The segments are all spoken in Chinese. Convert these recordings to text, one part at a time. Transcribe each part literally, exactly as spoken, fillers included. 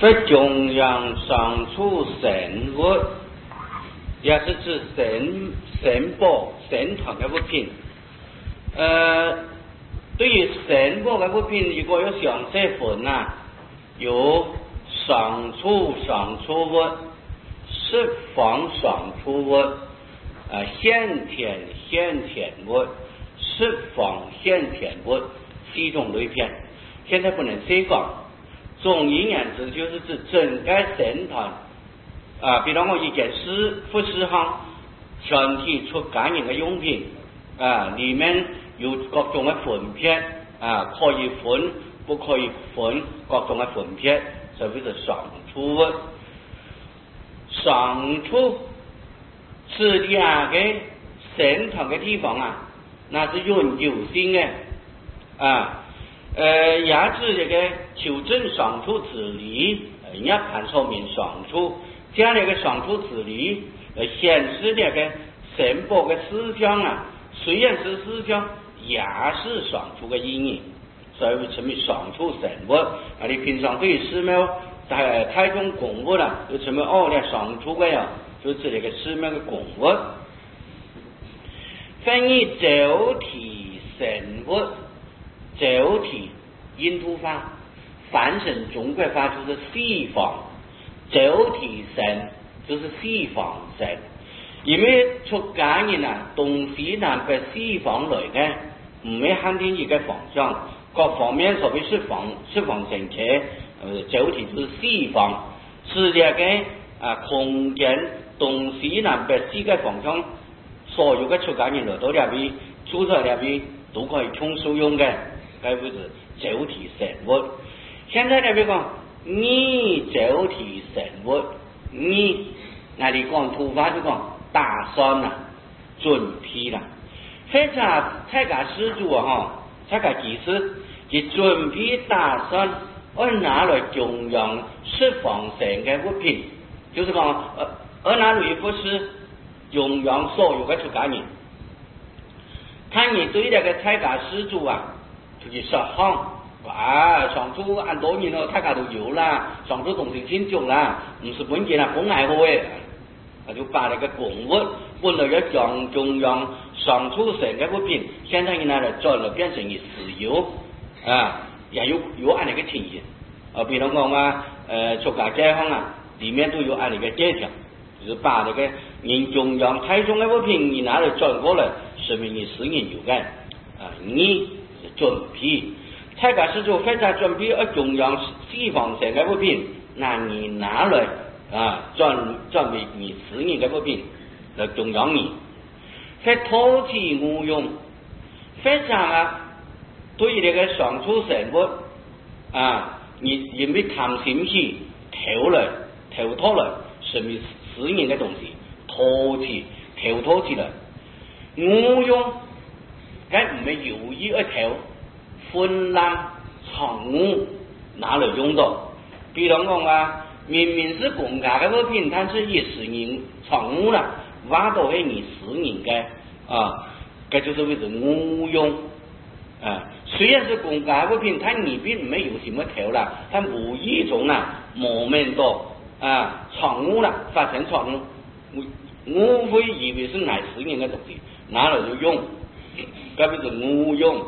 非中央上处神物，也是指神神宝神堂嘅物品。呃，对于神宝嘅物品，如果有详细分啊，有上处上处物、十方上处物、啊现田现田物、十方现田物四种类片。现在不能细讲。总而言之，就是指整个神坛啊，比如我一件饰服饰行，全体出家人嘅用品啊，里面有各种嘅分片啊，可以分，不可以分，各种嘅分片，所谓是上处物。上处是两个神坛嘅地方啊，那是永久性嘅啊。呃，也指这个求证上处之理，人家看说明上处，这样的一个上处之理，呃，显示这个神宝的思想啊，虽然是思想，也是上处的意义，所以称为上处神物。啊，你平常对于寺庙台台中供物啦，就称为哦，那上处的呀，就指那个寺庙的供物。翻译周体神物。周体印度法翻成中国话就是西方，周体神就是西方神，因为出家人啊，东西南北西方来嘅，唔係限定一個方向，各方面所謂釋放釋放成切，呃，周體就是西方，世界嘅啊空間東西南北四個方向，所有嘅出家人來到呢邊，住在呢邊都可以充數用嘅。该不是周体神物。现在呢，比如讲你周体神物，你那里讲土法就讲打算啦、准备啦。非常蔡家施主啊，哈，蔡家技师，就准备打算按拿来供养释放神嘅物品，就是讲呃，按拿来不是供养所有嘅出家人。看你对那个蔡家施主啊。出去实行，啊，上处按多年咯，大家都有啦，上处同时庆祝啦，唔是本件啦，本爱好诶，他就把那个供物本来要供供养上处神嘅物品，现在人拿来转了变成一私有啊，也有有按那个情形啊，比如讲啊，呃，出家街坊啊，里面都有按那个借条，就是把那个人供养太宗嘅物品，你拿来转过来，说明你私人有嘅啊，你。准备，蔡家施主非常准备而供养西方神嘅物品，那你拿来啊转转为你私人嘅物品来供养你，非托起无用，非常啊对于那个上处神物啊，你因为贪心起偷来偷偷来，是为私人嘅东西，托起偷托起来，无用。该唔係有意而偷，混乱藏污拿來用到。比如講啊，明明是公家嘅物品，但是以私人藏污啦，挖到係你私人嘅啊，這就是為之誤用啊。雖然是公家物品，但你並唔係有什麼偷啦，但無意中啊，莫名到啊藏污啦，發生藏污，我會以為是乃私人嘅東西，拿來就用。嗰邊就誤用，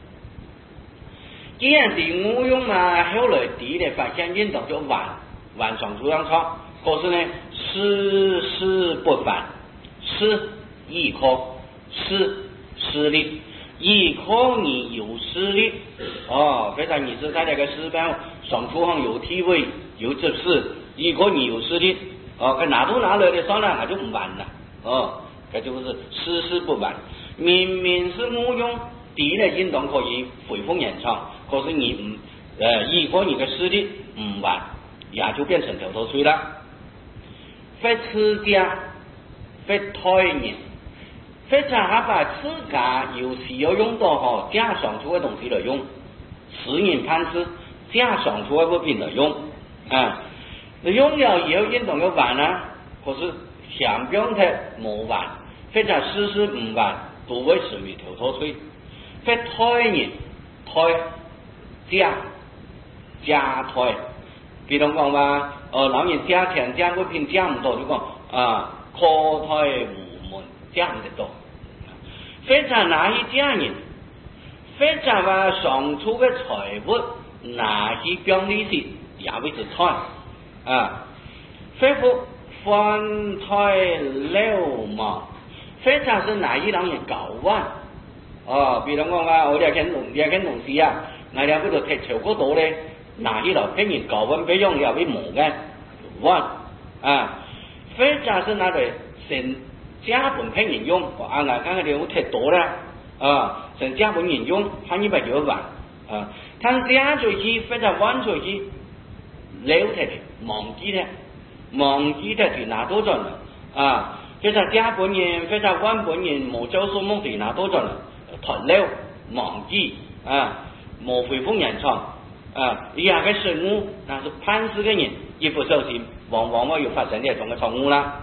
既然是誤用嘛，後來啲咧發現運動就還還上處上錯，可是呢事事不反，是依靠是實力，依靠你有實力哦，非常你是在那個寺廟上處上有地位有執事，依靠你有實力哦，佢拿都拿來的算了，我就唔還啦哦，佢就是事事不反。明明是誤用，第一類運動可以回復原狀，可是你唔呃依靠你的實力唔還，也就變成頭頭水啦。非持家，非胎年，非常下把持家有時要用到吼家上處嘅東西來用，私人攀枝家上處嘅物品來用啊，用了以後運動要還啦，可是想不用睇冇還，非常事事唔還。都會屬於頭頭吹，非胎年胎家家胎比如讲话，呃，老人家田家物品加唔多，就讲啊，可胎无门加唔得多。非常哪一家人，非常话上出嘅财物，哪一讲利息也会是财啊，非复犯财流氓，非常是哪一人人搞完。哦，比如讲啊，我哋見同哋見同事啊，我哋嗰度踢球嗰度咧，嗱呢度俾人搞穩，俾用又俾磨嘅，穩啊，非常是那類成家本俾人用，啊，我剛才哋好踢到啦，啊，成家本人用，反而咪要還啊，但家在去非常穩在去，了踢忘記咧，忘記咧就拿多盡啊，非常家本人，非常穩本人，冇周數目就拿多盡。脫了忘記啊，冇回復原狀啊！以下嘅錯誤，那是判事嘅人一不小心，往往會有發生呢一種嘅錯誤啦。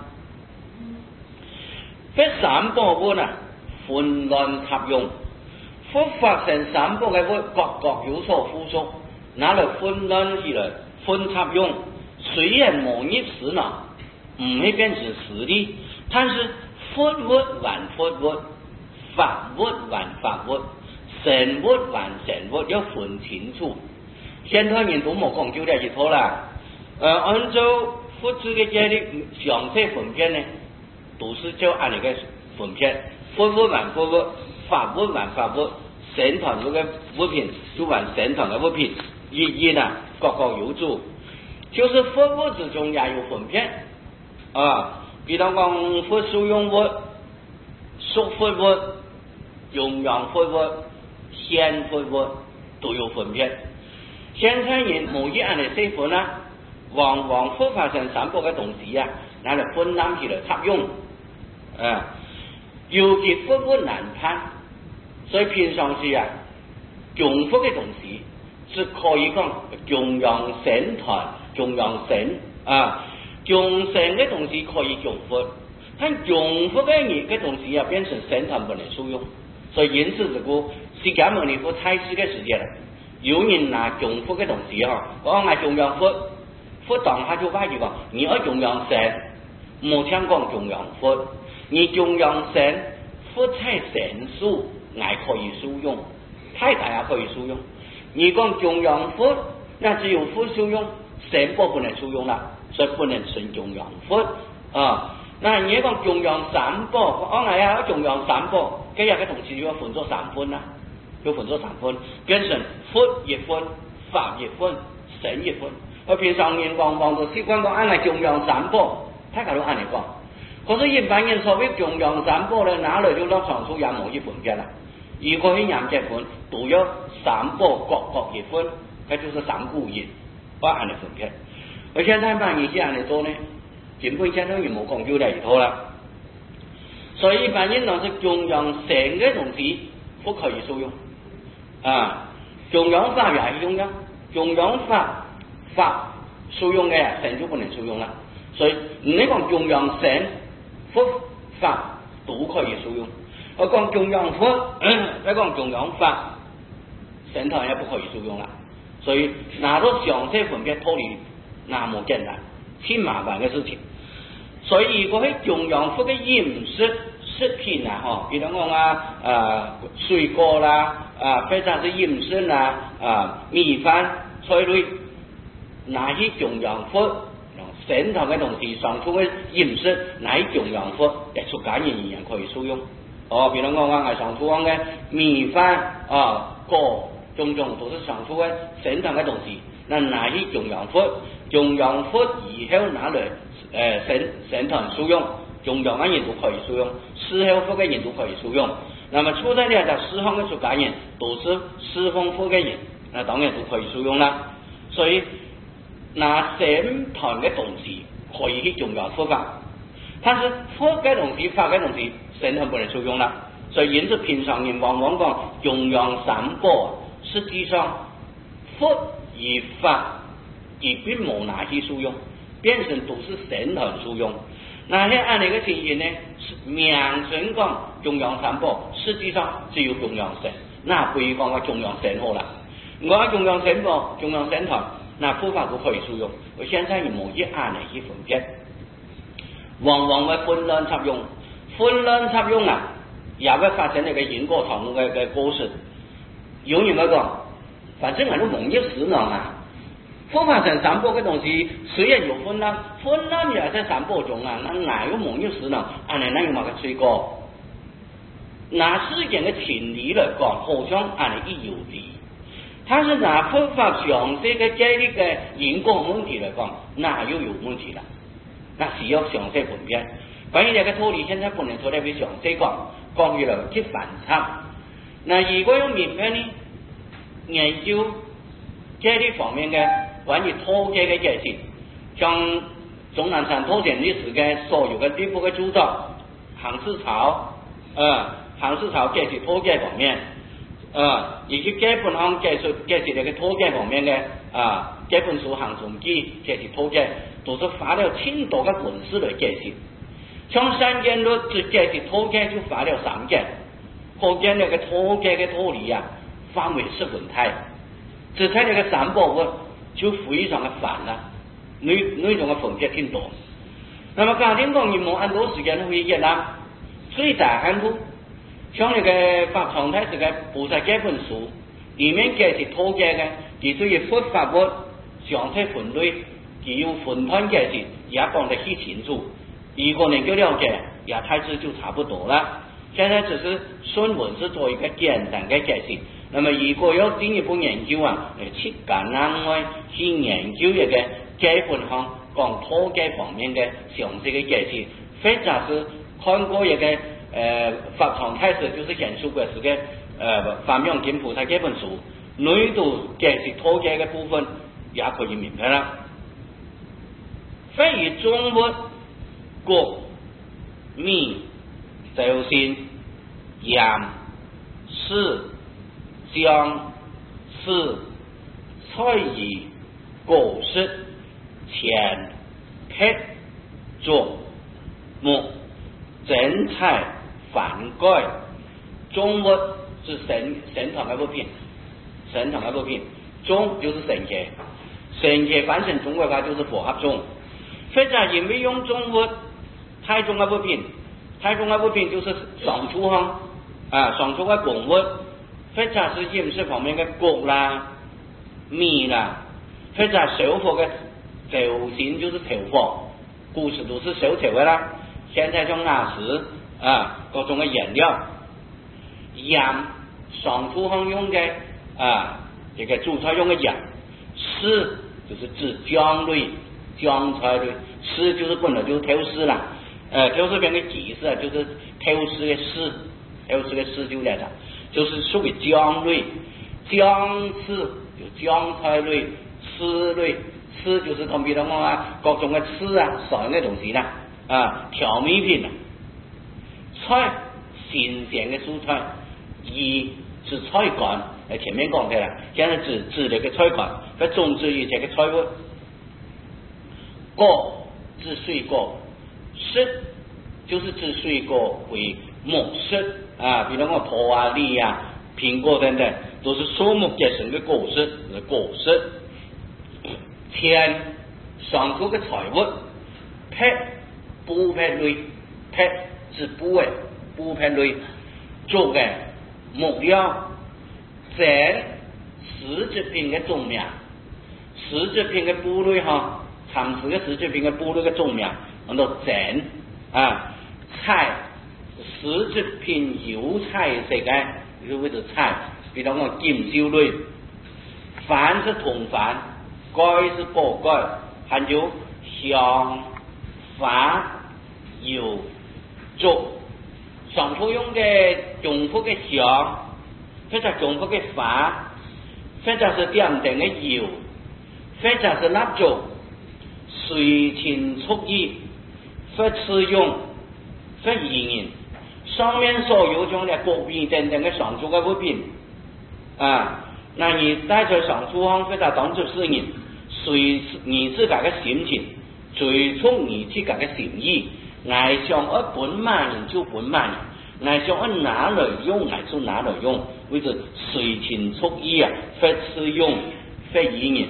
這三寶物啊，混亂插用，忽發生三寶嘅物，各各有所附屬，那嚟混亂起來，混插用，雖然冇入實呢，唔會變成實的，但是佛物還佛物。法物還法物，神物還神物，要分清楚。現代人都冇講究呢一套啦。呃，按照佛祖嘅這啲詳細分辨呢，都是就按呢個分辨，佛物還佛物，法物還法物，神堂嗰個物品就還神堂嘅物品，意義呢各各有主，就是佛物之中也有分辨啊。比如講佛所用物、屬佛物。用陽佛物、顯佛物都有分別。現在人冇一樣嘅細分啦，往往會發生三寶嘅東西啊，拿嚟分攬起來插用啊。尤其佛物難判，所以平常時啊，供佛嘅東西是可以講供養神團、供養神啊，供神嘅東西可以供佛，但供佛嘅嘢嘅東西啊，變成神團不能使用。所以因此這個釋迦牟尼佛開示嘅時間，有人拿供佛嘅東西嗬，講係供養佛，佛當下就話佢話，你要供養神，冇聽講供養佛，你供養神，佛才神數，乃可以使用，太大也可以使用。你講供養佛，那只有佛使用，神寶不能使用啦，所以不能稱供養佛啊。那你講供養三寶，講係啊供養三寶。今日嘅同時要分咗三分啦，要分咗三分，變成佛一分、法一分、神一分。我平常人往往都習慣講按係供養三寶，大家都按嚟講。可是一般人所謂供養三寶咧，哪嚟就攞長處也冇一分嘅啦。如果去廿隻分，都有三寶各各一分，那就是三股業，不按嚟分嘅。而現在班人是按嚟做呢，根本相當於冇講究呢一套啦。所以一般人呢是供養神嘅東西不可以使用啊，供養法也係用嘅，供養法法使用嘅神就不能使用啦。所以你講供養神佛法都可以使用，我講供養佛，再講供養法，神堂也不可以使用啦。所以拿到詳細分別脫離那麼簡單，挺麻煩嘅事情。所以如果喺供養佛嘅飲食食品啊，嗬，比如講啊，啊水果啦，啊非常之飲食啦，啊米飯菜類，拿去供養佛，神堂嘅東西上出嘅飲食，拿去供養佛，亦出家人仍然可以使用。哦，比如講啊，係上出講嘅米飯啊果，種種都是上出嘅神堂嘅東西，那拿去供養佛，供養佛以後拿嚟誒神神堂使用。供養嘅人都可以使用，侍候佛嘅人都可以使用。那麼出在呢就侍奉嘅出家人都是侍奉佛嘅人，那當然都可以使用啦。所以拿神堂嘅東西可以去供養佛法，但是佛嘅東西、法嘅東西，神堂不能使用啦。所以因此平常人往往講供養三寶，實際上佛與法亦並冇拿去使用，變成都是神堂使用。那喺按呢個情形呢，名稱講供養三寶，實際上只有供養神，那不如講個供養神好啦。我供養神寶、供養神堂， 那佛法都可以使用。我现在你冇一按嚟去分别，往往會混亂插用，混亂插用啊，也會發生一個因果堂嘅嘅故事。有人嗰講，反正係都蒙一時呢嘛。佛法上三寶嘅東西雖然有混亂，混亂也在三寶中啊，那哪有蒙一時呢？按嚟那有乜個吹過？拿世間嘅情理嚟講，好像按嚟一有理。他是拿佛法詳細嘅解呢個因果問題嚟講，那又有問題啦。那需要詳細分辨。關於呢個道理，現在不能說特別詳細講，講起來去反差。那如果有明白呢，研究這啲方面嘅關於土嘅嘅解釋，像鍾南山土建歷史嘅所有嘅第一部嘅著作，行思潮，呃，行思潮解釋土嘅方面，呃，以及基本上解釋解釋呢個土嘅方面嘅啊，這本書《行中記》解釋土嘅。都是發了挺多嘅文字來解釋，像三件律只解釋土解就發了三件，可見那個土解嘅道理啊，範圍是混太，只睇那個三寶文就非常的煩啦，內內容嘅分別挺多。那麼剛才講你冇很多時間會閱覽，最大限度，像那個法常太這個菩薩這本書裡面解釋土解嘅，其對於佛法文詳細分類。只有分段解釋也講得很清楚，如果能夠了解，也開始就差不多了。現在只是順文是做一個簡單的解釋。那麼如果要進一步研究啊，去橄欖外去研究一個基本上講土解方面的詳細的解釋，或者是看過一個呃法常太師就是顯出過是個呃法明經菩薩這本書，內度解釋土解的部分也可以明白了。非以中物國米周先鹽絲薑絲菜葉果實錢劈竹木整菜飯蓋中物是神神堂嘅物品，神堂嘅物品，中就是神茄，神茄翻成中國話就是佛合中。或者因為用中物太重嘅物品，太重嘅物品就是上廚行啊，上廚嘅供物，或者是飲食方面嘅穀啦、米啦，或者燒火嘅頭先就是頭火，古時都是燒頭嘅啦。現在像瓦斯啊，各種嘅原料，鹽上廚行用嘅啊，這個煮菜用嘅鹽，絲就是指薑類。薑菜類，絲就是本來就是頭絲啦，呃，頭絲邊嘅芠絲啊，就是頭絲嘅絲，頭絲嘅絲就嚟啦，就是屬於薑類，薑絲就薑菜類，絲類，絲就是同比如講啊，各種嘅絲啊，上嘅東西啦，啊，調味品啊，菜新鮮嘅蔬菜，一是菜乾，誒前面講嘅啦，現在指指呢個菜乾，佢種植於這個菜物。果指水果，實就是指水果為木實啊，比如講桃啊、梨啊、蘋果等等，都是樹木結成的果實，是果實。錢上述嘅財物，劈布劈類，劈是布嘅布劈類，竹嘅木料，整絲製品嘅種苗，絲製品嘅布類哈。參事嘅絲製品嘅布類嘅種苗，叫做整啊菜，絲製品油菜食嘅，就叫做菜，比如講金燒類，飯是銅飯，蓋是鍋蓋，還有香、花、油、竹，上鋪用嘅中國嘅香，或者中國嘅花，或者是點燈嘅油，或者是蠟燭。隨情促意，不使用，不意淫，上面所有種嘅果品等等嘅上述嘅物品啊，那你帶在上廚行或者當作是人，隨你自家嘅心情，隨從你自家嘅心意，愛想一本萬人就本萬人，愛想一拿來用，愛就拿來用，為咗隨情促意啊，不使用，不意淫。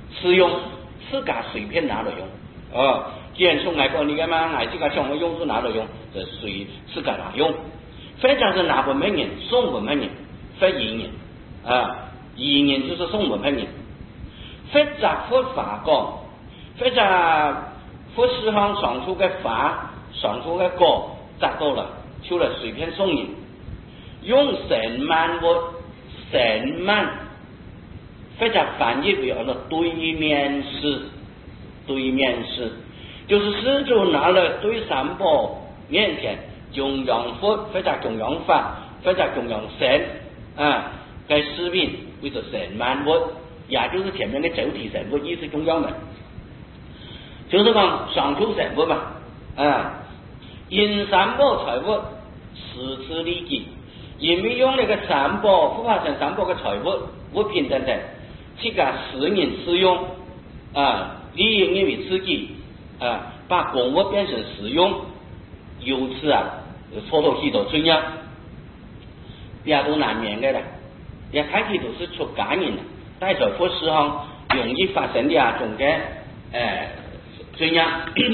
使用自家随便拿来用。哦，既然送来过你干嘛？俺自家想我用就拿来用，就随自家拿用。或者是拿文本人送文本人，或移人啊，移人就是送文本人。或者或法讲，或者或时行上出嘅法，上出嘅歌，摘到了，就嚟随便送人，用成万或成万，或者翻译为了对面式，对面式，就是施主拿了对三宝面前供养佛，或者供养法，或者供养神啊，嘅视频为做成万或。也就是前面的周体神物意思中央的，就是讲上出神物嘛，啊，因三宝财物实施利己，因为用那个三宝复化成三宝的财物物品等等，去给私人使用，啊，利用因为自己啊，把公物变成私用，由此啊，错到许多罪业，也都难免的了，也开始都是出家人了。带着佛事上容易发生的啊种嘅诶罪业，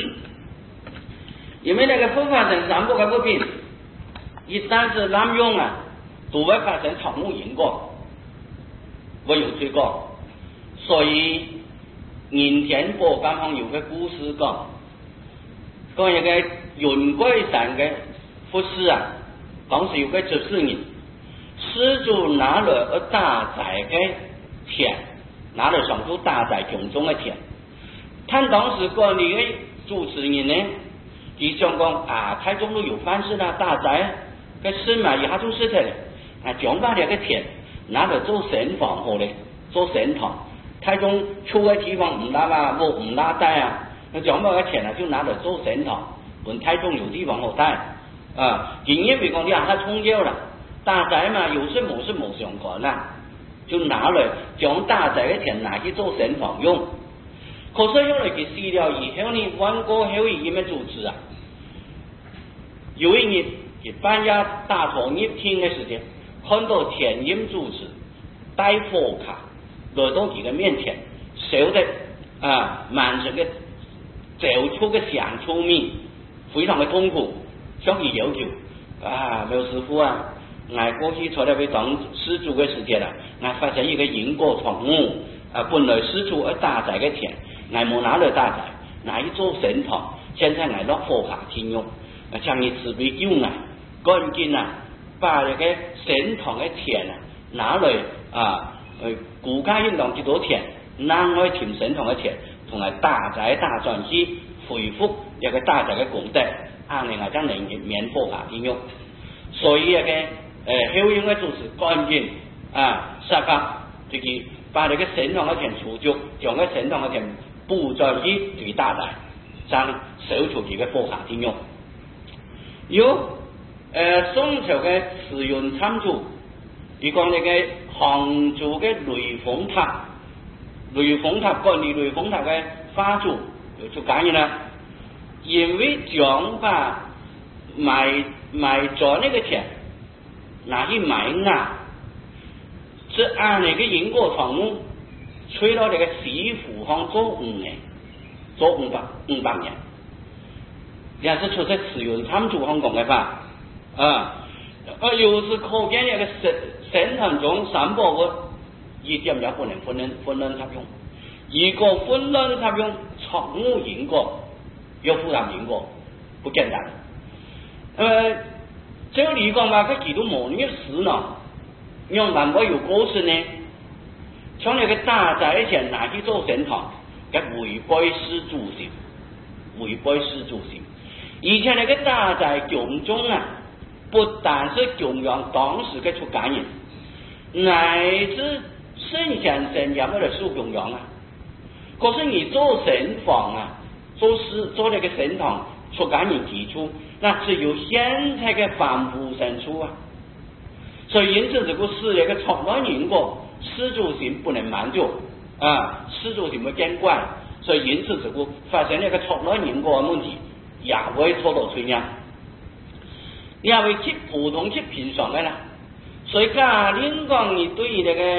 因为那个佛法成三宝嘅物品，一旦是滥用啊，都会发生错误因果，会有罪过。所以人天宝刚刚有个故事讲，讲一个云贵山嘅佛事啊，当时有个执事人，施主拿了一大财嘅田，拿了上主大寨种种的田，他当时管理的主持人呢，他想讲啊，台中都有饭食啦，大寨个事嘛一下就死掉了，啊，将把这个田拿来做神房好嘞，做神堂，台中出的地方唔拉啦，冇唔拉带啊，那将把个田啊就拿来做神堂，本台中有地方好带啊，因为讲你啊，他冲掉了，大寨嘛有事冇事冇相干啦。就拿来将大寨的田拿去做神房用，可是用来去死了以后呢，万过后伊们主持啊，有一日佢半夜大堂一天的时间，看到田音主持带火卡来到佢嘅面前，烧得啊满身嘅走出嘅响出面，非常的痛苦，向佢要求啊，刘师傅啊。俺过去出来为当施主的时间了，俺发现一个因果错误啊！本来施主而大寨的田，俺冇拿来大寨，俺一做神堂，现在俺落火下天用，啊，将你慈悲救俺，赶紧啊，把这个神堂的田啊拿来啊，呃，顾家运动几多田，拿来填神堂的田，同埋大寨大转机恢复一个大寨的功德，按你俺将能免火下天用，所以那个。诶，后用嘅就是赶紧啊，设法就是把这个神堂嘅田除掉，将个神堂嘅田布在去最大寨，将收出去嘅火下天用。有诶宋朝嘅慈云参主，佢讲那个杭州嘅雷峰塔，雷峰塔管理雷峰塔嘅法主就出家人啦，因为将把埋埋咗那个田。拿去买啊，是按那个因果错误，吹到那个西湖上做五年，做五百五百年，也是出在慈云参主上讲的吧？啊，呃，又是可见那个神神坛中三宝物一点也不能混乱混乱插用，如果混乱插用错误因果，要负担因果，不简单，呃。这个李讲嘛，佢几多模拟事呢？让万不有故事呢？从那个大寨前拿去做神堂，嘅违背施主性，违背施主性。而且那个大寨供中啊，不但是供养当时嘅出家人，乃至圣贤神也为了受供养啊。可是你做神房啊，做师做那个神堂，出家人提出。那只有现在的凡夫生出啊，所以因此这个是一个错乱因果，施主性不能满足啊，施主性不见怪，所以因此这个发生了一个错乱因果的问题，也会错到罪业，也会去普通去平常的啦。所以家庭讲你对于那个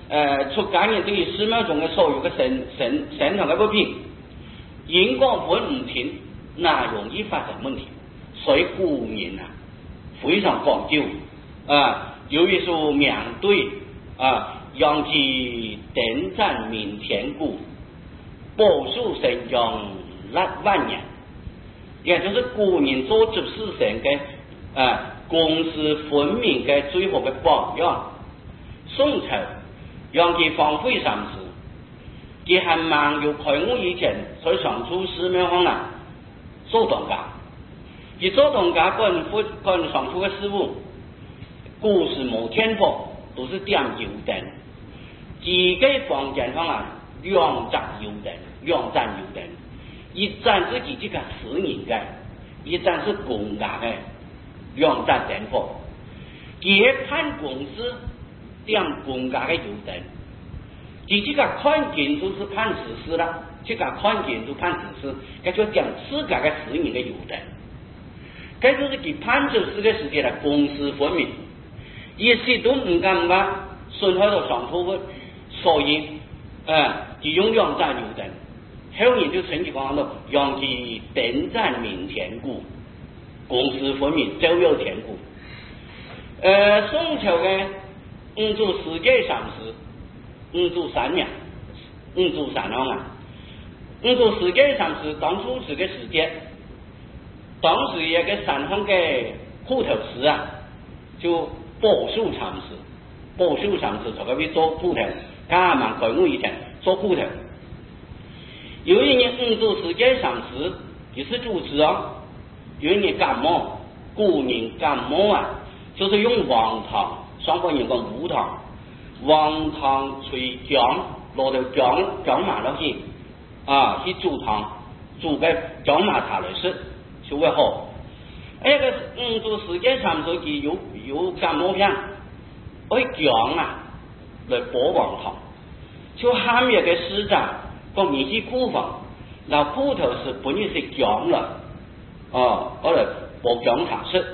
呃出家人对于寺庙中的所有的神神神堂的物品，因果分唔清，那容易发生问题。所以古人啊非常讲究啊，由于说面对啊，让其点赞明天故，保守神将立万年。也就是古人做执事神嘅啊公私分明嘅最好嘅榜样。宋朝让其放飞三思，佢还忙有开悟以前，所以上出寺庙方啊做当家。而做当家跟夫跟上出嘅师傅，故事冇天赋，都是点油灯，自己房间方啊两盏油灯，两盏油灯。一盏是自己嘅私人嘅，一盏是公家嘅，两盏灯火。佢看公司点公家嘅油灯，自己嘅看见就是判实施啦，这个看见就判实施，佢就点自家嘅私人嘅油灯。佢就是佢判实施嘅时间啦，公私分明，一时都唔敢話損害到上鋪嘅，所以誒，就用兩盞油燈。後人就曾經講到，讓其點讚明天故，公私分明，周有天故。呃，宋朝嘅五祖世界上師，五祖三娘，五祖三娘啊，五祖世界上師當初是個時節，當時有個三行嘅鋪頭師啊，就保守禪師，保守禪師就佢做鋪頭，加埋佢我以前做鋪頭。有一年五祖世界上師也是主持啊，有一年感冒，古人感冒啊，就是用黃糖，雙方人講無糖，黃糖吹薑，攞到薑薑麻落去啊，去煮湯，煮個薑麻茶來食，就會好。那個五祖世界上師佢有有感冒病，攞薑啊來補黃糖，就喊一個師長。講你去庫房，那鋪頭是本來是薑了，哦，我來煲薑茶食。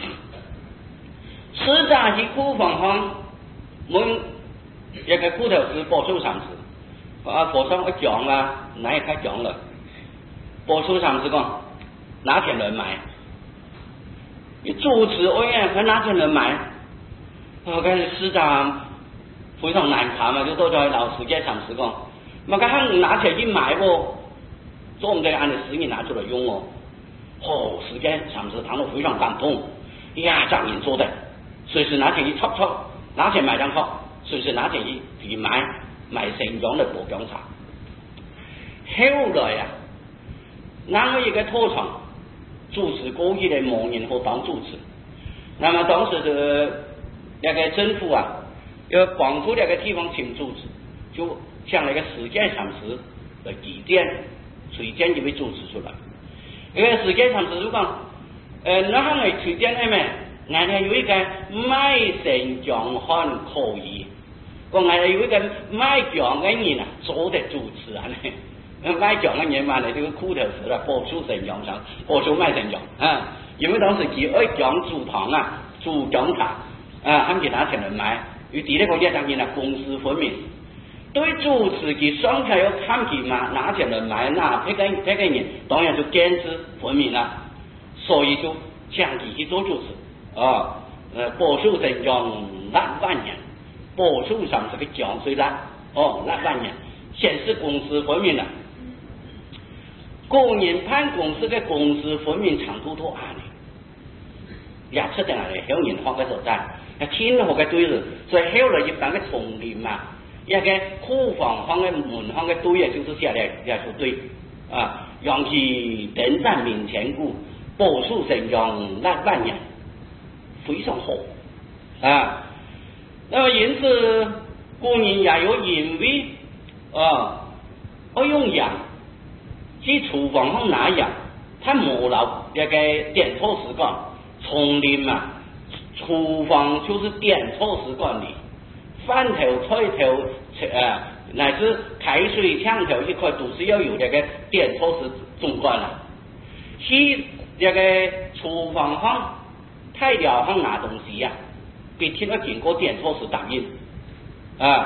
師長去庫房方，問一個鋪頭是保守上師，啊，保守我薑啊，哪一塊薑了？保守上師講，哪天來買？你主持我呀，佢哪天來買？我跟師長非常難看嘛，就到咗老師嘅上師講。我看他拿起來去買喎，做唔得按你私人拿出來用哦。哦，時間上次談到非常感動，呀，匠人做的，隨時拿起去戳戳，拿起買張戳，隨時拿起去去買買成樣的補薑茶。後來啊，那麼一個拖場主持過去的某年後當主持，那麼當時的那個政府啊，要幫助那個地方請主持，就向那個世界上師來舉薦，推薦一位主持出來。那個世界上師就講，呃，那行嚟推薦係咩？我哋有一個賣成獎漢可以，我我哋有一個賣獎嘅人啊，做得主持啊咧。賣獎嘅人嘛，嚟呢個庫頭時啦，播出成獎上，播出賣成獎啊。因為當時佢愛講煮湯啊，煮薑茶啊，佢哋拿錢嚟買，要第一個一當然啦，公私分明。對主持佢雙方要看佢嘛，拿錢嚟買，那這個這個人當然就堅持分明啦，所以就將佢去做主持啊，呃，保守成獎立萬年，保守上是個獎雖立哦立萬年，顯示公私分明啦。古人判公司嘅公私分明長度多暗嘅，也出定嚟後人學嘅所在，天學嘅對子，所以後來一般嘅叢林嘛。一個庫房方嘅門方嘅對啊，就是下來也就對啊，讓其點讚明前故，保守成獎立萬年，非常好啊。那麼因此，古人也有認為啊，我用羊去廚房方拿羊，他冇留一個點錯時間，叢林啊，廚房就是點錯時間裡。飯頭、菜頭，呃，乃至開水、槍頭一塊，都是要有這個點措施總管啦。去這個廚房方、菜肴方拿東西呀、啊，必須要經過點措施打印啊。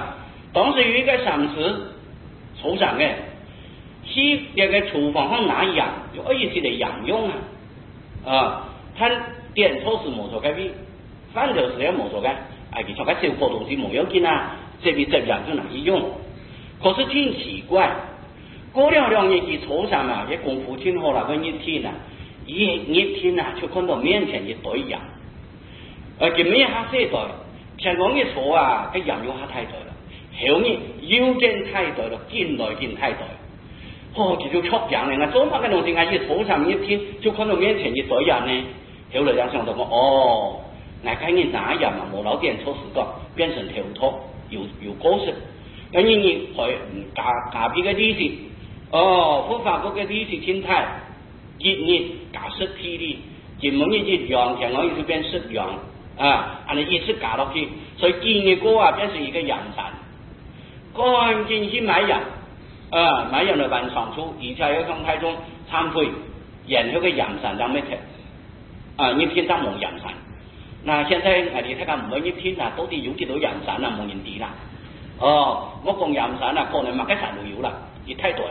当时有一个上司厨上嘅，去那个厨房上拿羊，有二十的羊用啊，啊，他点错是冇错嘅，饭头是也冇错嘅，哎，其他个小破东西冇要紧啊，这边这样就拿去用。可是挺奇怪，过了两年去厨上啊，也功夫挺好啦，个一天啊，一一天啊，就看到面前一堆羊，呃，佢咩下些袋，前講一坐啊，cái羊肉下太袋啦，後面腰間太袋啦，肩內肩太袋，哦，佢就出羊嚟啦，做乜嘅東西啊？一坐上面一天，就看到面前一堆人呢，後來就想到講，哦，我看你哪樣啊，冇老點錯時間，變成跳脫，有有高息。咁你你佢假假邊嘅利息，哦，佛法嗰個利息心態，一年假實體的，根本一一樣，前我就變實樣啊，按你一直假落去，所以見嘅歌啊，變成一個陽神，趕緊去買人，啊，買人嚟辦上書，而且要向太宗懺悔，然後個陽神就咩嘅，啊，一天都冇陽神，嗱，現在我哋睇下唔係一天啊，到底有幾多陽神啊，冇人知啦。哦，我講陽神啊，可能乜嘅神都有啦，亦太多。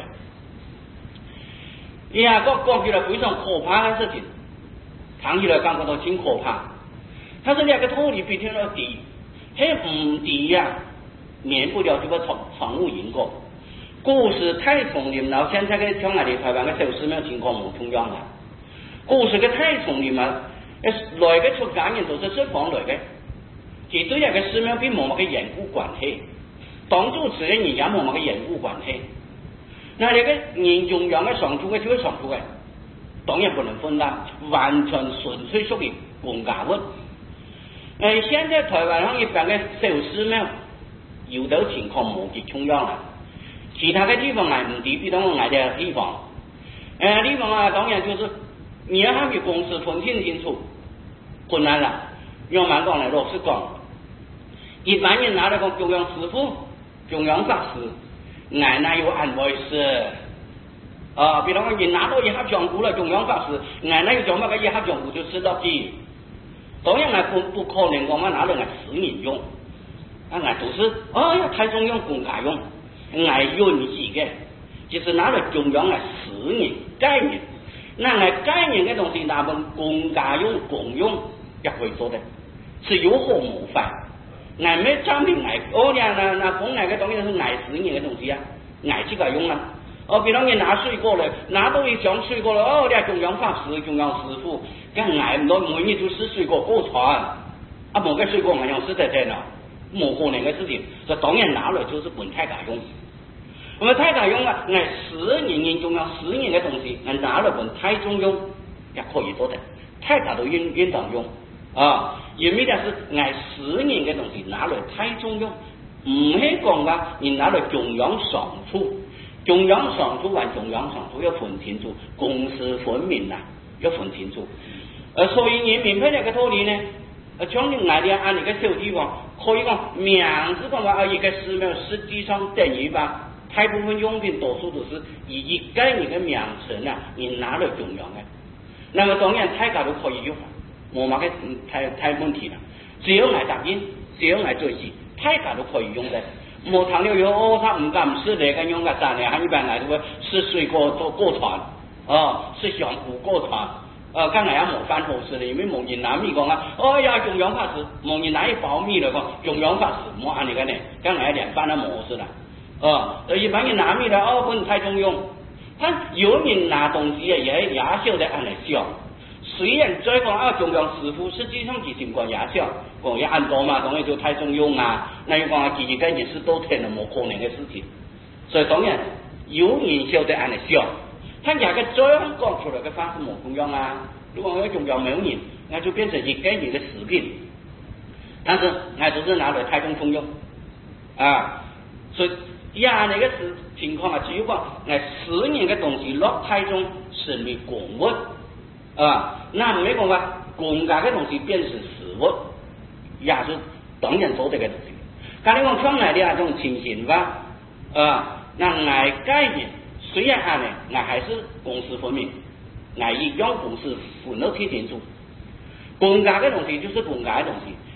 呀，個講起來非常可怕嘅事情，談起來感覺到挺可怕。他說兩個土地比天要低，係唔低呀，免不了這個闖闖入因果。故事太叢林了，現在嘅像我哋台灣嘅小寺廟情況冇同樣啦。故事嘅太叢林啊，來嘅出家人都是釋放來嘅，其對一個寺廟並冇乜嘅緣故關係。當主持嘅人也冇乜嘅緣故關係，那你嘅人用樣嘅上主嘅就會上主嘅，當然不能分啦，完全純粹屬於公家物。誒，現在台灣上一般嘅小寺廟有的情況冇幾重要啦，其他嘅地方係唔抵比當我捱嘅地方，誒地方啊當然就是你要佢公司分清清楚，困難啦，用蠻講嚟落實講，一般人拿嚟講中央師傅。中央法師，俺那有安慰事啊！比方說，你拿到一盒香菇了，中央法師，俺那有講乜嘅一盒香菇就吃到底。當然，俺不不可能講我拿嚟俺私人用，啊，俺都是哎呀，太中用公家用，俺允許嘅，就是拿嚟中央俺私人概念。那俺概念嘅東西，拿本公家用、公用也可以做的，是有何模範？俺沒證明俺，哦呀，那那公愛嘅東西是愛私人嘅東西啊，愛自個用啊。哦，比如你拿水果嚟，拿到一箱水果嚟，哦，你中央法師、中央師傅，咁愛唔到每日就食水果過船，啊冇嘅水果我用食得真啊，冇可能嘅事情，所以當然拿嚟就是本太家用。咁啊太家用啊，愛私人人中央私人嘅東西，俺拿嚟本太中用也可以做的，太家都應應當用。啊，因為但是愛私人嘅東西拿來太中用，唔係講話你拿來中央上處，中央上處還中央上處要分清楚，公私分明啊，要分清楚。呃，所以你明白呢個道理呢？呃，將你愛啲按你個小地方，可以講名字講話啊一個寺廟，實際上等於吧，大部分用品多數都是以一個你嘅名稱啊，你拿來中央嘅。那麼當然大家都可以用。冇乜嘅太太問題啦，只要愛答應，只要愛做事，大家都可以用的。冇糖尿有哦，他唔敢吃那個用嘅啥呢？佢一般嚟都會吃水果做過船，哦，吃香菇過船，呃，梗係也冇飯好食咧，因為冇人拿米講啊，哦呀，中央法師，冇人拿一包米嚟講，中央法師冇按你嘅呢，梗係連飯都冇好食啦，哦，一般人拿米咧，哦，本太中用，他有人拿東西啊，也也曉得按嚟笑。雖然再講啊，中央師傅實際上其情況也少，講也按多嘛，當然就太中用啊，那要講啊，其實嘅人事都聽了冇可能嘅事情，所以當然有人曉得按嚟笑，他廿個這樣講出來嘅方式冇同樣啊，如果我中央沒有人，那就變成一個人嘅食品，但是我都是拿來太中通用啊，所以呀，那個是情況啊，只有講我私人嘅東西落太中成為公物。啊，那唔係講話公家嘅東西變成私物，也是當然做這個東西。但你講將來的那種情形吧，啊，那愛概念雖然下呢，愛還是公私分明，愛一樣公私分得清清楚。公家嘅東西就是公家嘅東西，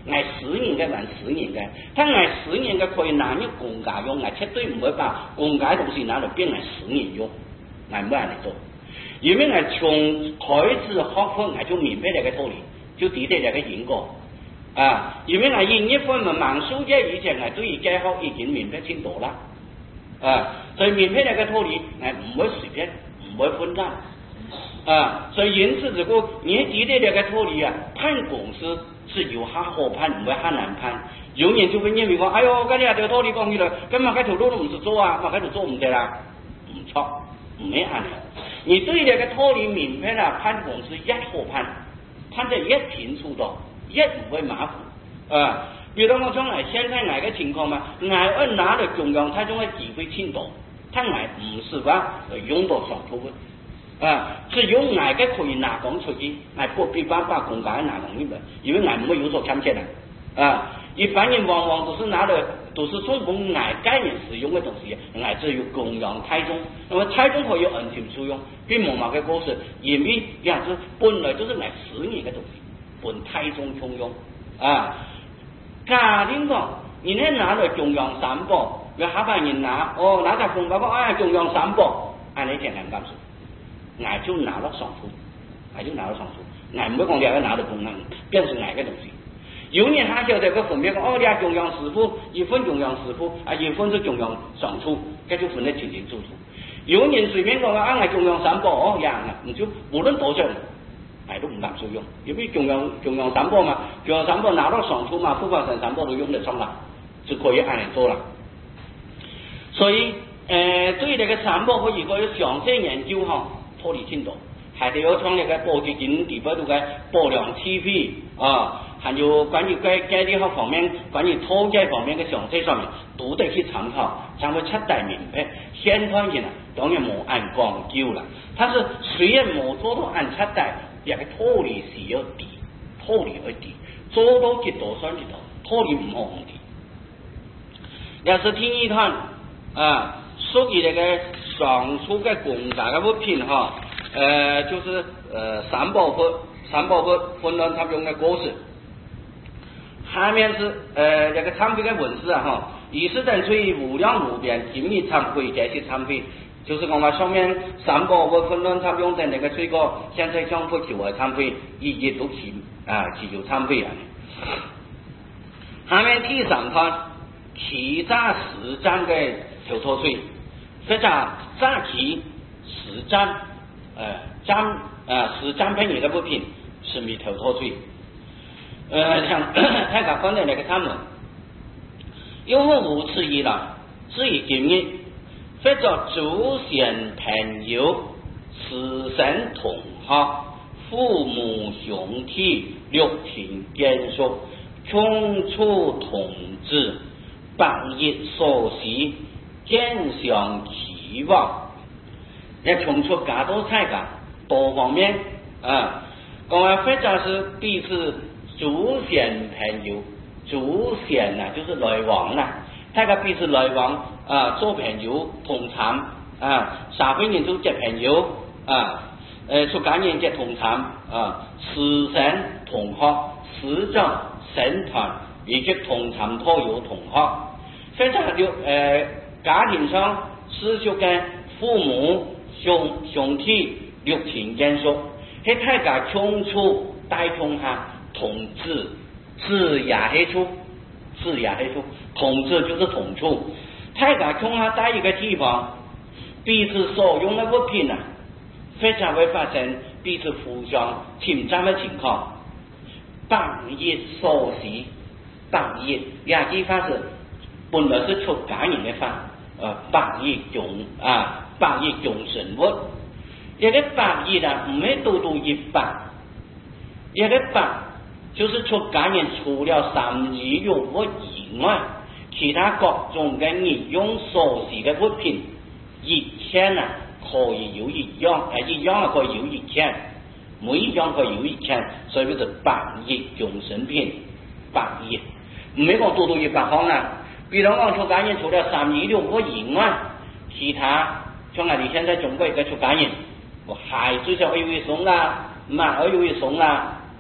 挨十年嘅还十年嘅，他挨十年嘅可以拿入公家用，挨绝对唔会把公家东西拿嚟变挨十年用，挨唔会嚟做。因为挨从开始学分挨就明白这个道理，就知道这个因果啊。因为挨一分嘛，盲书嘅以前挨对于解学已经明白清楚啦啊，所以明白这个道理，挨唔会随便，唔会混乱。啊，所以因此如果你记得这个道理啊，判公司是有下好判，唔会下难判。有人就会认为讲，哎哟，嗰啲啊條道理講起來，咁嘛嗰條路都唔識做啊，嘛嗰條做唔得啦，唔錯，唔係咁樣。你對這個道理明白啦，判公司一好判，判得一清楚到，一唔會馬虎啊。比如我將來現在捱嘅情況嘛，捱二拿的中央太中嘅機會清楚，他捱唔是話用到上頭嘅。啊，只有挨嘅可以拿講出去，挨不必把把公家拿講入嚟，因為挨唔會有所欠缺啦。啊，一般人往往都是拿的，都是充公挨個人使用嘅東西，挨只有供養太宗，那麼太宗可以按天使用，並冇乜嘅故事，因為也是本來就是挨十年嘅東西，本太宗重用啊。假定講，你呢拿嚟供養三寶，有下班人拿，哦，拿隻公包講，哎，供養三寶，按你聽人咁說。挨就拿了上出，挨就拿了上出，挨唔會講你係拿到公能，便是挨嘅東西。有人他曉得個分別講，哦，你係中央師傅，一分中央師傅，啊，一分是中央上出，這就分得清清楚楚。有人隨便講啊，挨中央三寶，哦，樣啊，唔就無論多少，挨都唔敢使用，因為中央中央三寶嘛，中央三寶拿到上出嘛，富法神三寶都用得上啦，就可以按嚟做啦。所以，誒、呃，對這個三寶可以可以詳細研究哈。脱離清楚，還得有創立嘅報紙經地方度嘅報量 T V 啊，還有關於該該啲方面，關於統計方面嘅詳細上面，都得去參考，才會徹底明白。現代人啊，當然冇按講究啦，但是雖然冇做到按徹底，一個脱離是要低，脱離要低，做到幾多算幾多，脱離唔好唔低。要是聽一段啊。屬於那個上述的公家的物品哈，呃，就是呃三寶分三寶分分亂他用的故事，下面是呃那個產品的文字啊哈，意思等出於無量無邊精密產品這些產品，就是講話上面三寶分分亂他用的那個水果，現在相互求和產品，一一都起啊起有產品啊。下面第三段欺詐實戰的頭頭水。非常詐欺實戰，呃佔呃實佔便宜的物品是咪頭脫罪？呃，像太港方的那個他們，因為如此一來，至於今日，或者祖先朋友、師生同學、父母兄弟、六親眷屬、窮處同志、百業所需。見相期望，要從出加多菜噶多方面啊。講完或者是彼此祖先朋友，祖先啊就是來往啦，大家彼此來往啊，做朋友同參啊，社會人都結朋友啊，誒出家人結同參啊，師生同學、師長、社團以及同參托有同學，或者就誒。呃家庭上師叔嘅父母兄兄弟六親眷屬，喺大家窮處帶同下同志，志也喺處，志也喺處，同志就是同處，大家窮下在一個地方，彼此所用的物品啊，非常會發生彼此互相侵佔的情況，百業所需，百業兩句法是本來是出家人的法。呃，百業眾啊，百業眾生活，一個百業啊，唔係度度一百，一個百就是出家人除了三衣肉物以外，其他各種嘅日用所需嘅物品，一千啊可以有一樣，啊一樣啊可以有一千，每一樣可以有一千，所以叫做百業眾生品，百業，唔係講度度一百項啦。比如講出家人除了三衣六物以外，其他像我哋現在中國一個出家人，我還最少有一送啦，馬兒有一送啦，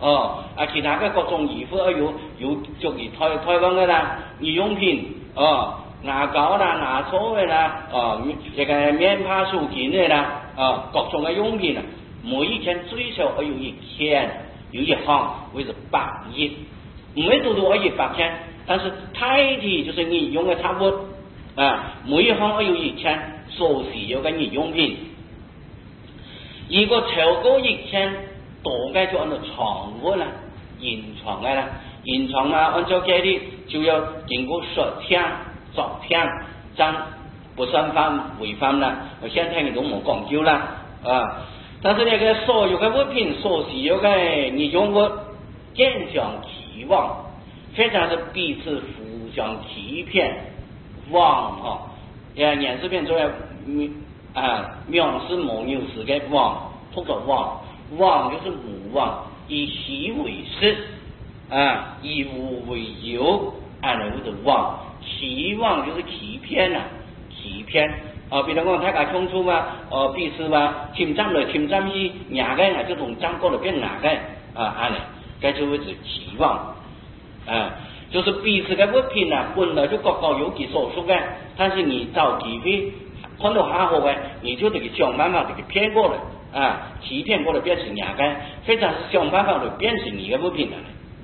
哦，啊，其他嘅各種衣服啊，有有屬於台台灣嘅啦，日用品，哦，牙膏啦、牙刷嘅啦，哦，這個棉花書巾嘅啦，哦，各種嘅用品啊，每一件最少要有一千，有一行為是百億，唔係度度可以百千，但是太體就是你用嘅差不多，啊，每一行要有一千，所需要嘅日用品，如果超過一千。大概就按照床屋啦，延長嘅啦，延長啊，按照這啲就要經過十天、十天，真不算犯違反啦。我現在你都冇講究啦，啊！但是呢個所有嘅物品所需要嘅日用物，漸相期望，非常是彼此互相欺騙，妄哦，誒，言字邊做嘅啊，藐視蒙有時嘅妄，通過妄。妄就是無妄，以喜為實啊，以無為有，按嚟叫做妄。欺妄就是欺騙啊，欺騙啊，比如講大家衝突嘛，哦，彼此嘛，侵占來侵占去，牙嘅啊就同占過嚟變牙嘅啊，按嚟，該就會是欺妄啊，就是彼此嘅物品啊，本來就各各有其所屬嘅，但是你找機會看到下好嘅，你就得想辦法給騙過來。啊，欺騙過來變成牙根，非常是想辦法嚟變成你嘅物品嚟。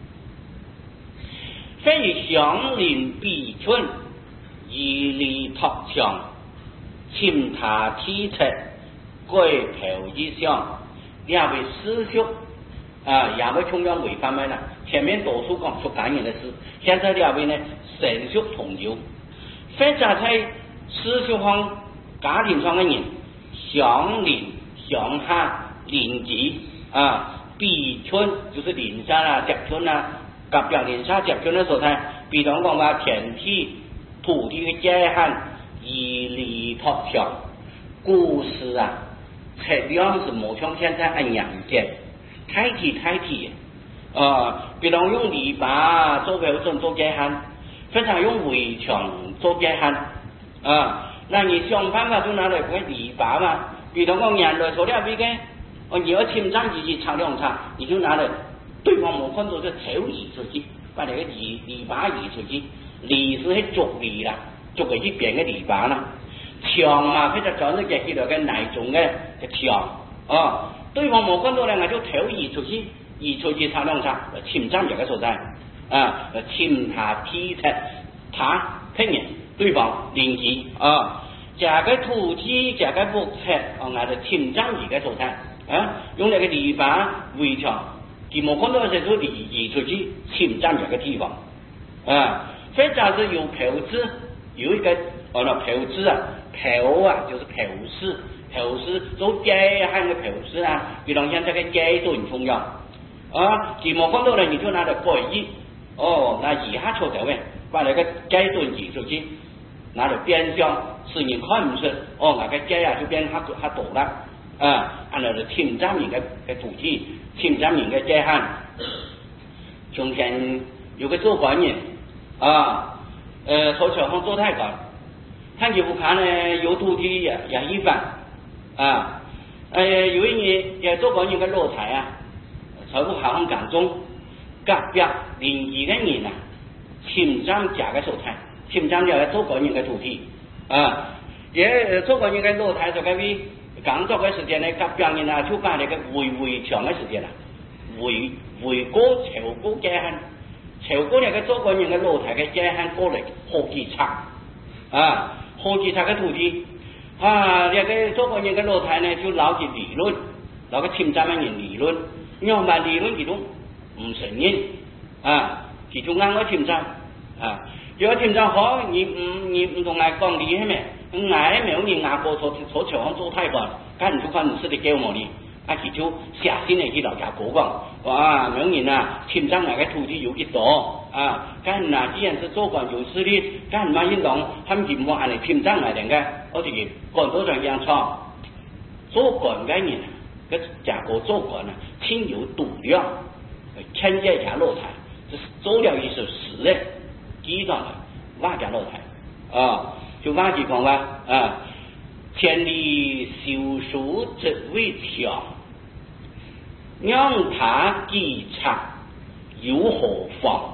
非以相鄰避寸，以利托強，侵他體尺，鬼頭以上，也為私欲啊，也為同樣違反咩啦？前面多數講出感人的事，現在兩位呢神欲同流，非常在私欲方家庭上嘅人相鄰。相下鄰居啊，避寸就是鄰下啦、接寸啦，隔壁鄰下接寸的所在，比如講話田地、土地嘅界限，以利托強。故事啊，測量是冇像現在按樣嘅，太體太體啊，比如用籬笆做標準做界限，非常用圍牆做界限啊，那你想辦法就拿來個籬笆嘛。比如講人類做了邊嘅，哦，你要侵占自己長兩長，你就拿來對方冇看到就抽移出去，把那個籬籬笆移出去，籬是喺竹籬啦，竹嘅一邊嘅籬笆啦，牆嘛，佢就講咗嘅叫做嘅泥種嘅嘅牆，哦，對方冇看到咧，我就抽移出去，移出去長兩長，侵占這個所在，啊，侵他體尺，他聽人對方鄰居啊。這個土地，這個木尺，哦，我哋侵占而嘅所在，啊，用那個籬笆圍牆，佢冇看到嘅時候，移移出去侵占這個地方，啊，非常是有嫖子，有一個哦，那嫖子啊，嫖啊，就是嫖師，嫖師做街hand嘅嫖師啊，比如現在嘅街都很重要，啊，佢冇看到咧，你就拿嚟改移，哦，那移下錯咗嘅，把那個街都移出去。拿嚟邊上，使人看唔出，哦，那個街啊就變較較大啦，啊，按照侵占人嘅嘅土地，侵占人嘅界限。從前有個做官人啊，誒，頭朝向做太官，看見不看呢，有土地也也一般，啊，誒、呃，有一年也做官人嘅落台啊，財富行行港中，隔壁鄰居嘅人啊，侵占家嘅所在。侵占了做官人嘅土地啊！也做官人嘅落台就嗰啲工作嘅時間呢，隔壁人啊就把那個圍圍牆嘅時間啦，圍圍過超過界限，超過那個做官人嘅落台嘅界限過嚟好幾尺啊，好幾尺嘅土地啊！那個做官人嘅落台呢就攞住理論，攞個侵占嘅人理論，要買理論佢都唔承認啊，佢就啱我侵占啊！有팀長好，你唔你唔同我講理係咩？我係沒有你外國坐坐朝向做太官，咁唔就看你識得叫我哩？啊，佢就下先嚟去老家講講，哇，沒有人啊，팀長我嘅土地有幾多啊？咁嗱，既然是做官有勢力，咁嘛應當他們唔好按你팀長嚟定嘅，我哋官多上樣錯，做官嘅人啊，個假國做官啊，情有度量，千借下落台，這是做了一首詩咧。記上了，挖家落台啊，就挖起講話啊，千里修書只為牆， 让他记察如何防？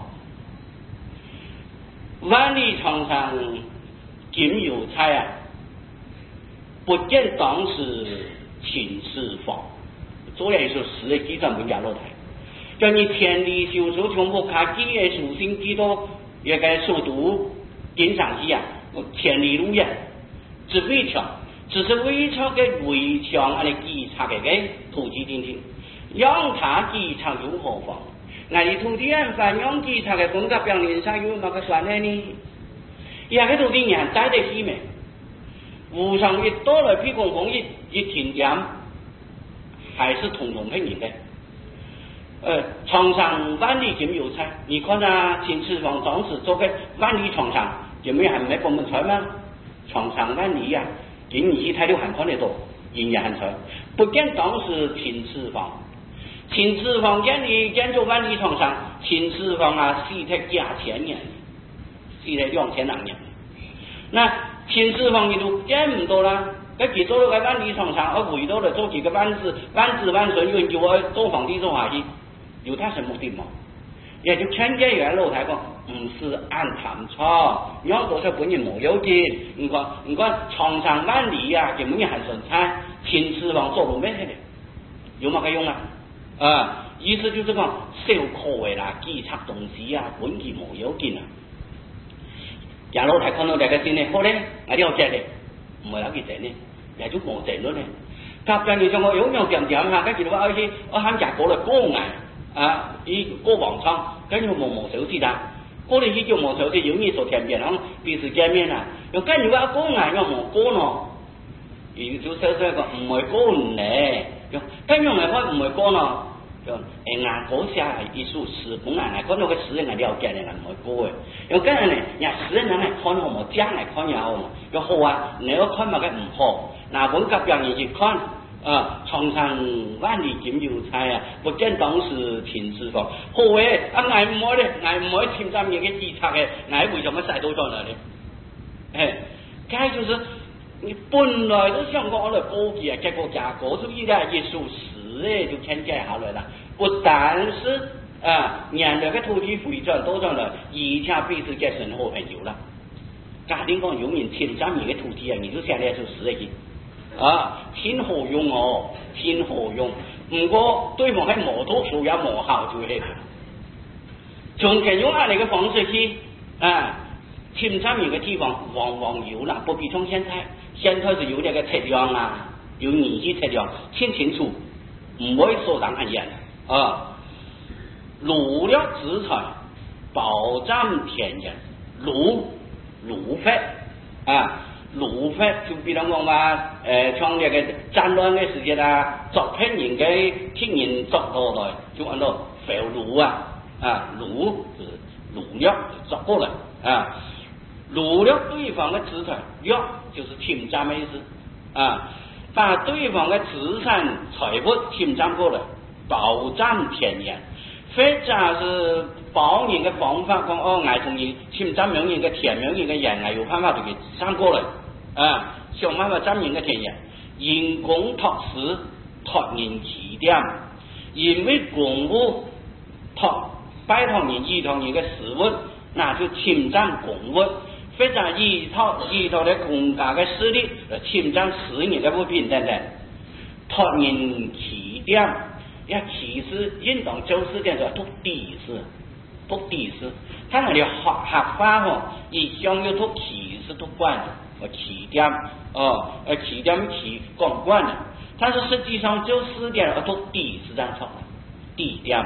万里长城今有才啊，不见当时秦始皇。做了一首诗的记载本家老台，叫你天地修书全部看几个书信几多，一个首都经上去啊，千里路呀，只围墙，只是围墙给围墙啊，你记察给给土地听听，让他记察如何防？那你土地人反让记察嘅风格表面上有乜个算呢呢？也个土地人栽得起没？无上一多了批公公一一停点。还是统统骗人的，呃，床上万里金有才，你看啊，秦始皇当时做个万里床上，有没有还没帮我们穿吗？床上万里呀、啊，今日一睇都还看得多，人也还穿。不见当时秦始皇，秦始皇见你见做万里床上，秦始皇啊，死得几千年，死得两千多年。那秦始皇你都见唔到啦。佢幾多個萬里長城，我回到嚟做幾個萬字萬字萬順，要叫我做皇帝做下去，有他什麼目的嗎？也就勸解原老太講，唔是按談錯，讓多少本人冇有勁，你看你看長城萬里啊，根本就很順暢，秦始皇做到咩嘅？有乜嘅用啊？啊，意思就是講小可嘅啦，記察東西啊，本件冇有勁啊。人老太看到這個先呢，好咧，我哋學嘅。唔係諗佢整呢，也就冇整咗呢。夾緊你上我有有點點下，跟住話好似我喊夾過嚟過眼啊，依過黃倉，跟住冇冇手指啦，過嚟依叫冇手指，有你做甜點，然後彼此見面啊，又跟住話過眼又冇過咯，而就少少個唔係過唔嚟，跟住咪開唔係過咯。就誒眼嗰時係一數十本眼嚟，看到個十人係了解嘅，唔係過嘅。又跟住呢，人十人嚟看我冇將嚟看有嘛，又好啊，你要看咪嘅唔好。嗱本夾人而去看啊，長城萬里金有才啊，不見當時秦始皇。好嘅，啊捱唔開咧，捱唔開前三年嘅記冊嘅，捱為什麼曬到咗呢？誒，該就是你本來都想講我嚟高級啊，結果價格出依家一數十。就聽解下來了，不但是啊，讓那個土地回轉多咗了，而且彼此嘅生活朋友啦。家庭講有人千三年嘅土地啊，你就下來就死一啊，天好用哦，天好用。唔過對方係摩托數也磨好就係，從咁用下嚟嘅方式去啊，千三年嘅地方往往有啦，不比從現在，現在是有這個測量啊，有年紀測量，清清楚。唔會說上很嚴啊！儒了資產，保障田園，儒儒法啊，儒法就比如講話誒，從呢個戰亂嘅時節啊，作騙人嘅聽人作落來，就按照fel儒啊啊，儒就是儒了作過來啊，儒了對方嘅資產，了就是侵佔的意思啊。把對方的資產財物侵佔過來，保障田園，或者是保人的方法講哦，我從你侵佔人嘅田人嘅人，我有辦法就給佔過來啊，想辦法佔人嘅田園，因公託私，託人起點，因為公務託拜託人依託人嘅私物，那就侵佔公物。或者依託依託咧公家嘅勢力嚟侵佔私人嘅物品等等，託人起點，一起事應當就是點做托地事，托地事，他那裡合合法吼，一向要托起事托管，和起點，哦，呃起點起管管的，但是實際上就是點而托地事這樣錯，地點，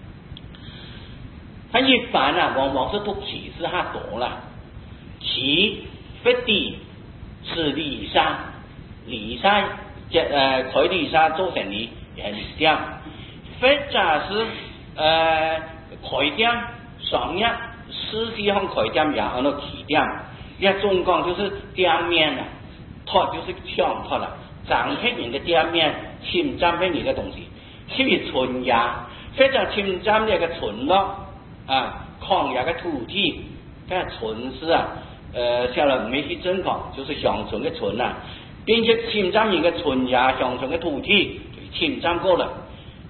他一般啊往往是托起事下多啦。其不地是離沙，離沙即誒佢離沙做成離係離點，或者是誒開點上一實際上開點也按照起點，一種講就是點面啊，托就是強托啦，佔hết人嘅點面，侵佔hết人嘅東西，譬如村也，或者侵佔呢個村落啊，曠野嘅土地，嘅村是啊。呃，下來沒去正確，就是鄉村的村啊，並且侵佔人的村也鄉村的土地，侵佔過了，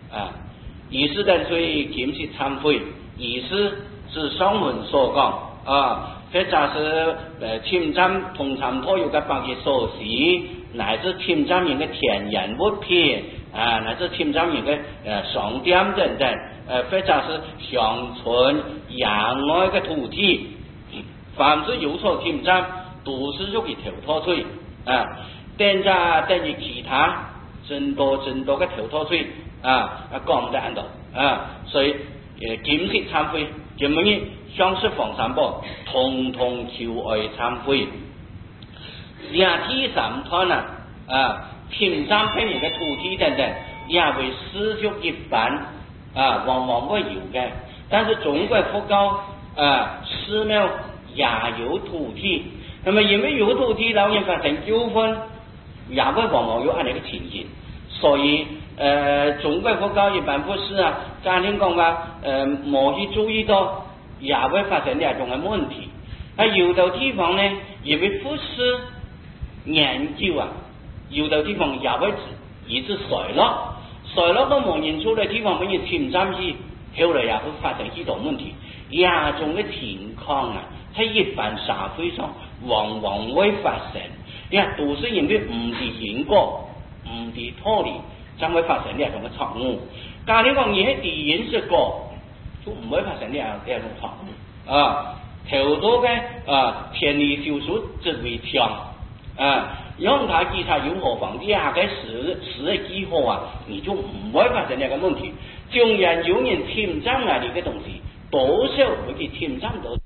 啊。意思等于金石忏悔，意思是上文所讲啊，或者是呃侵占同参托有嘅百业所事，乃至侵占人嘅天然物品啊，乃至侵占人嘅呃商店等等，呃或者是乡村野外嘅土地，凡是有所侵占，都是属于偷脱罪啊。等着等于其他真多真多嘅偷脱罪。啊，啊讲得安度啊，所以呃金石忏悔，咁乜嘢相識防三寶，通通求愛懺悔。廿第三團啊，啊侵占別人嘅土地等等，也會施足一般啊，往往會有嘅。但是中國佛教啊，寺廟也有土地，那麼因為有土地，老人發生糾紛，也會往往有安尼嘅情形，所以。呃，中國佛教一般不是啊，家庭講話，呃，冇去注意到，也會發生呢種嘅問題。啊，有的地方呢，因為不是研究啊，有的地方也會一直衰落，衰落到冇人住嘅地方，俾人侵占去，後來也會發生許多問題。呢種嘅情況啊，喺一般社會上往往會發生，你看都是因為唔係因果，唔係道理。將會發生呢一種嘅錯誤。假如講嘢係因是果，就唔會發生呢一呢一種錯誤。啊，頭多嘅啊，天理修術即為強啊，用它其他有何妨？呢嘅事事嘅機會啊，你就唔會發生呢個問題。縱然有人侵占啊你嘅東西，多少會去侵占到。